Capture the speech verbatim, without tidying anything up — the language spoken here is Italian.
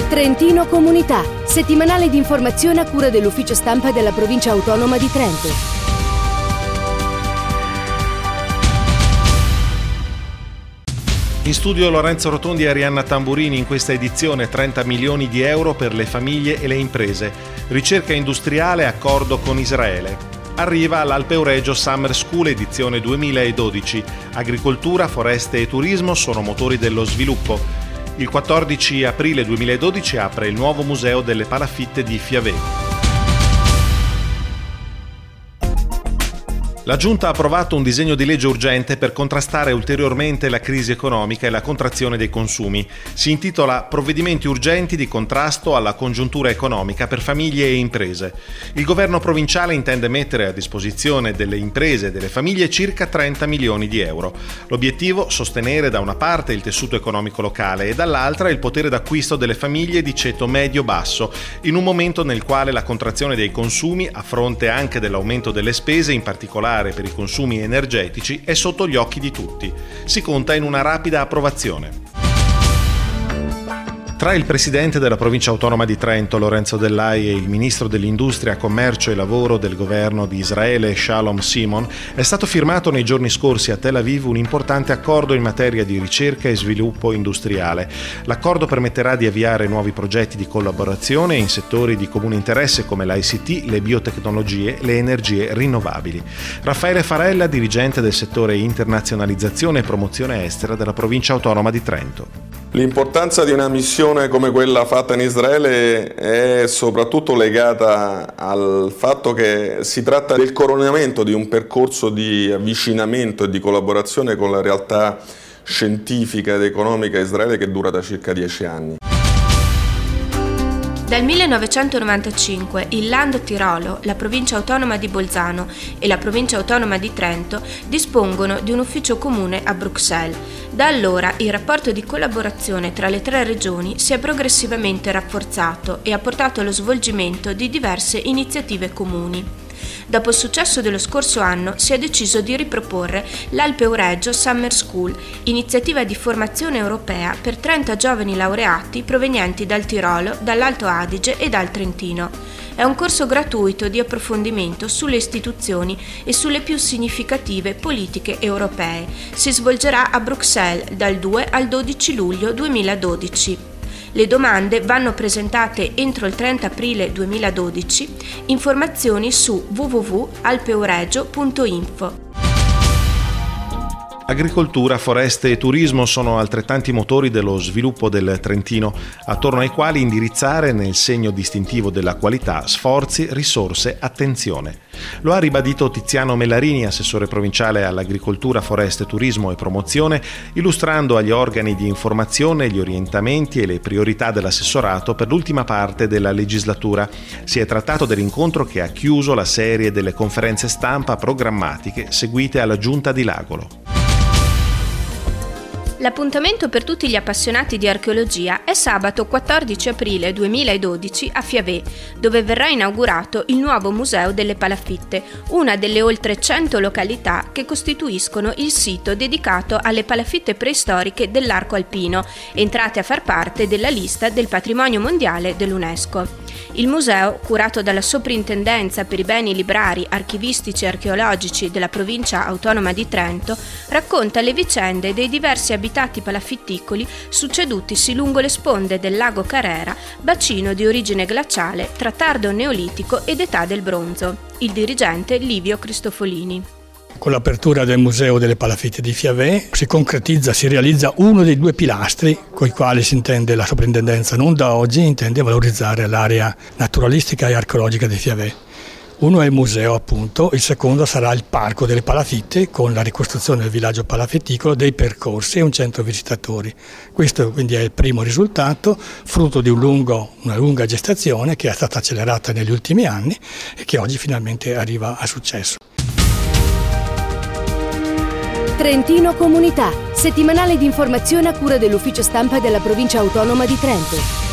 Trentino Comunità, settimanale di informazione a cura dell'Ufficio Stampa della Provincia Autonoma di Trento. In studio Lorenzo Rotondi e Arianna Tamburini. In questa edizione trenta milioni di euro per le famiglie e le imprese. Ricerca industriale, accordo con Israele. Arriva l'Alpeuregio Summer School edizione duemiladodici. Agricoltura, foreste e turismo sono motori dello sviluppo. Il quattordici aprile duemiladodici apre il nuovo museo delle palafitte di Fiavet. La Giunta ha approvato un disegno di legge urgente per contrastare ulteriormente la crisi economica e la contrazione dei consumi. Si intitola Provvedimenti urgenti di contrasto alla congiuntura economica per famiglie e imprese. Il governo provinciale intende mettere a disposizione delle imprese e delle famiglie circa trenta milioni di euro. L'obiettivo? Sostenere da una parte il tessuto economico locale e dall'altra il potere d'acquisto delle famiglie di ceto medio-basso, in un momento nel quale la contrazione dei consumi, a fronte anche dell'aumento delle spese, in particolare per i consumi energetici, è sotto gli occhi di tutti. Si conta in una rapida approvazione. Tra il presidente della provincia autonoma di Trento, Lorenzo Dell'Ai, e il ministro dell'Industria, Commercio e Lavoro del governo di Israele, Shalom Simon, è stato firmato nei giorni scorsi a Tel Aviv un importante accordo in materia di ricerca e sviluppo industriale. L'accordo permetterà di avviare nuovi progetti di collaborazione in settori di comune interesse come l'I C T, le biotecnologie, le energie rinnovabili. Raffaele Farella, dirigente del settore internazionalizzazione e promozione estera della provincia autonoma di Trento. L'importanza di una missione come quella fatta in Israele è soprattutto legata al fatto che si tratta del coronamento di un percorso di avvicinamento e di collaborazione con la realtà scientifica ed economica israele che dura da circa dieci anni. Dal millenovecentonovantacinque il Land Tirolo, la provincia autonoma di Bolzano e la provincia autonoma di Trento dispongono di un ufficio comune a Bruxelles. Da allora il rapporto di collaborazione tra le tre regioni si è progressivamente rafforzato e ha portato allo svolgimento di diverse iniziative comuni. Dopo il successo dello scorso anno si è deciso di riproporre l'Alpeuregio Summer School, iniziativa di formazione europea per trenta giovani laureati provenienti dal Tirolo, dall'Alto Adige e dal Trentino. È un corso gratuito di approfondimento sulle istituzioni e sulle più significative politiche europee. Si svolgerà a Bruxelles dal due al dodici luglio duemiladodici. Le domande vanno presentate entro il trenta aprile duemiladodici. Informazioni su w w w punto alpeuregio punto info. Agricoltura, foreste e turismo sono altrettanti motori dello sviluppo del Trentino, attorno ai quali indirizzare, nel segno distintivo della qualità, sforzi, risorse, attenzione. Lo ha ribadito Tiziano Mellarini, assessore provinciale all'agricoltura, foreste, turismo e promozione, illustrando agli organi di informazione gli orientamenti e le priorità dell'assessorato per l'ultima parte della legislatura. Si è trattato dell'incontro che ha chiuso la serie delle conferenze stampa programmatiche seguite alla Giunta di Lagolo. L'appuntamento per tutti gli appassionati di archeologia è sabato quattordici aprile duemiladodici a Fiavet, dove verrà inaugurato il nuovo Museo delle Palafitte, una delle oltre cento località che costituiscono il sito dedicato alle palafitte preistoriche dell'arco alpino, entrate a far parte della lista del patrimonio mondiale dell'UNESCO. Il museo, curato dalla Soprintendenza per i beni librari, archivistici e archeologici della provincia autonoma di Trento, racconta le vicende dei diversi abitati palafitticoli succedutisi lungo le sponde del lago Carrera, bacino di origine glaciale tra tardo neolitico ed età del bronzo. Il dirigente Livio Cristofolini. Con l'apertura del Museo delle Palafitte di Fiavet si concretizza, si realizza uno dei due pilastri con i quali si intende la soprintendenza, non da oggi, intende valorizzare l'area naturalistica e archeologica di Fiavet. Uno è il museo, appunto, il secondo sarà il parco delle palafitte con la ricostruzione del villaggio palafitticolo, dei percorsi e un centro visitatori. Questo quindi è il primo risultato, frutto di un lungo, una lunga gestazione che è stata accelerata negli ultimi anni e che oggi finalmente arriva a successo. Trentino Comunità, settimanale di informazione a cura dell'Ufficio Stampa della Provincia Autonoma di Trento.